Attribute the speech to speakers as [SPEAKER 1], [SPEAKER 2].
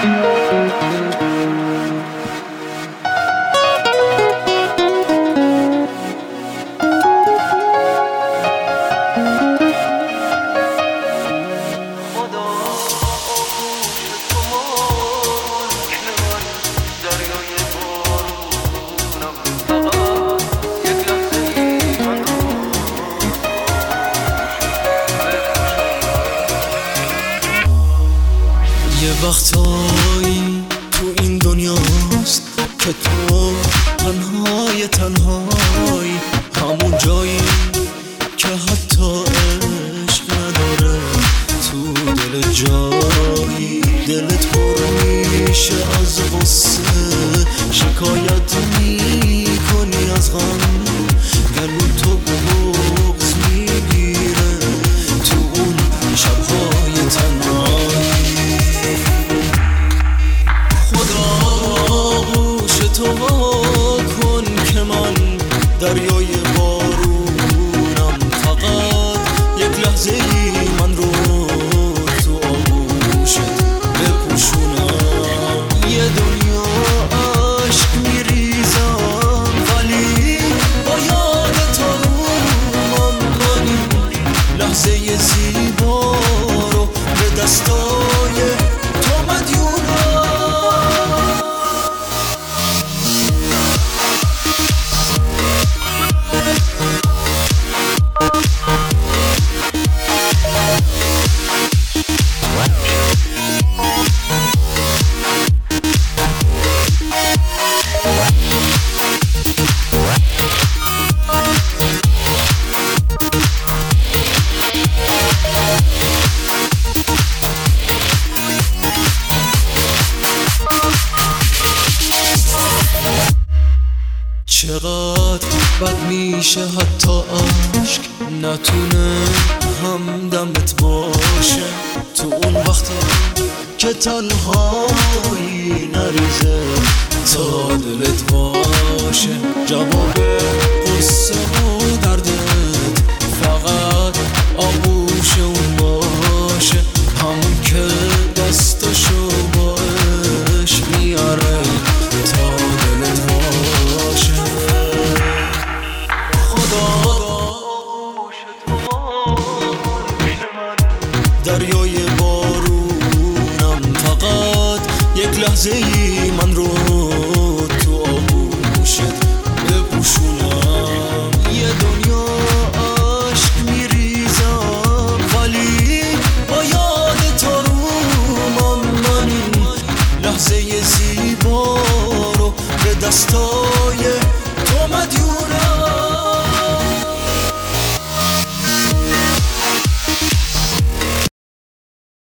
[SPEAKER 1] یه وقتایی تو این دنیاست که تو تنهای تنهایی، همون جایی که حتی عشق نداره تو دل جایی. دلت پر میشه از غصه، شکایت میکنی از غم، گلو تو بغض میگیره تو اون شبهای تنهایی. تو کن که من دریای بارونم، فقط یک لحظه ای من رو تو آغوشت بپوشونم. یه دنیا عشق میریزم ولی با یاد تو رومم، من این لحظه زیبا رو به دستای تو مدیونم. چقدر بد میشه حتی عشق نتونه همدمت باشه، تو اون وقتا که تنهایی نریزه تا دلت باشه. جواب قصه و دردت فقط آغوش اون باشه، همون که دستشو با عشق میاره تا دلت باشه. دریای بارونم، فقط یک لحظه ای من رو تو آغوشت بپوشونم. یه دنیا عشق میریزم ولی با یاد تو رومم، من این لحظه زیبا رو به دستم